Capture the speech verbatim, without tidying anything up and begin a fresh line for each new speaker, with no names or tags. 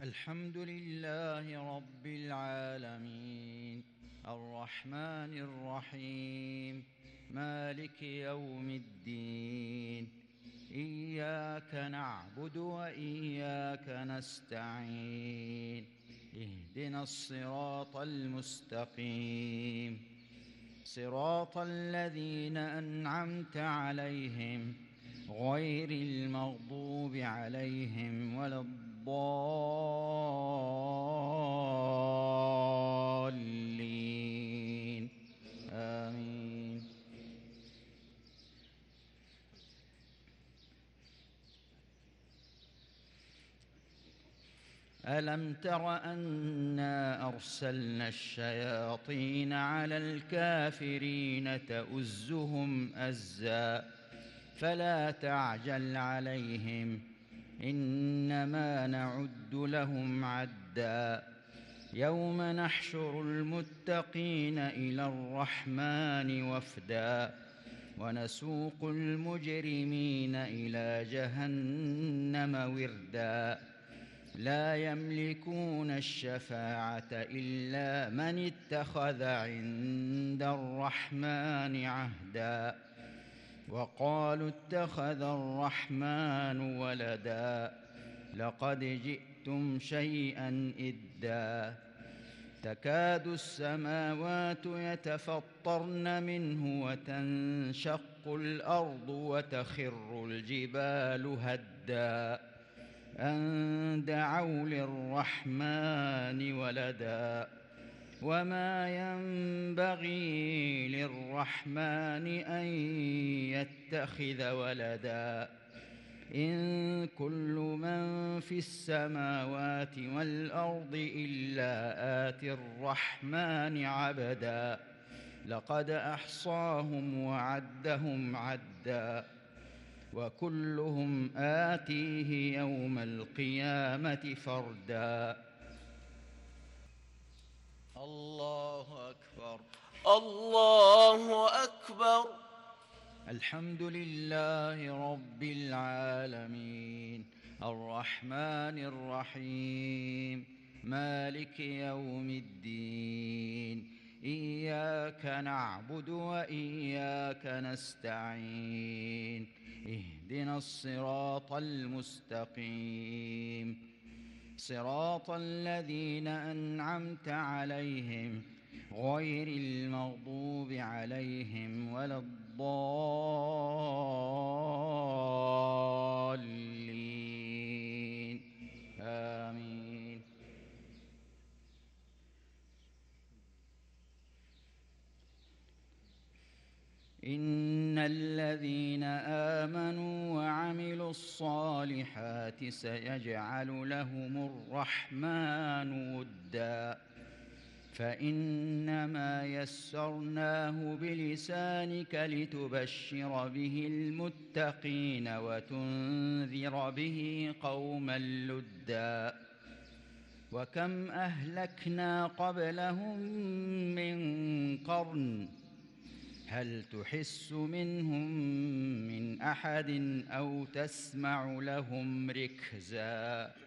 الحمد لله رب العالمين الرحمن الرحيم مالك يوم الدين إياك نعبد وإياك نستعين اهدنا الصراط المستقيم صراط الذين أنعمت عليهم غير المغضوب عليهم ولا الضالين آمين. ألم تر أنا أرسلنا الشياطين على الكافرين تؤزهم أزا فلا تعجل عليهم إنما نعد لهم عدا يوم نحشر المتقين إلى الرحمن وفدا ونسوق المجرمين إلى جهنم وردا لا يملكون الشفاعة إلا من اتخذ عند الرحمن عهدا وقالوا اتخذ الرحمن ولدا لقد جئتم شيئا إدا تكاد السماوات يتفطرن منه وتنشق الأرض وتخر الجبال هدا أن دعوا للرحمن ولدا وما ينبغي للرحمن أن يتخذ ولدا إن كل من في السماوات والأرض إلا آتي الرحمن عبدا لقد أحصاهم وعدهم عدا وكلهم آتيه يوم القيامة فردا. الله أكبر.
الله أكبر.
الحمد لله رب العالمين الرحمن الرحيم مالك يوم الدين إياك نعبد وإياك نستعين اهدنا الصراط المستقيم صراط الذين أنعمت عليهم غير المغضوب عليهم ولا الضالين آمين. إن الذين آمنوا وعملوا الصالحات سيجعل لهم الرحمن ودا فإنما يسرناه بلسانك لتبشر به المتقين وتنذر به قوما لدا وكم أهلكنا قبلهم من قرن هل تحس منهم من أحد أو تسمع لهم ركزا.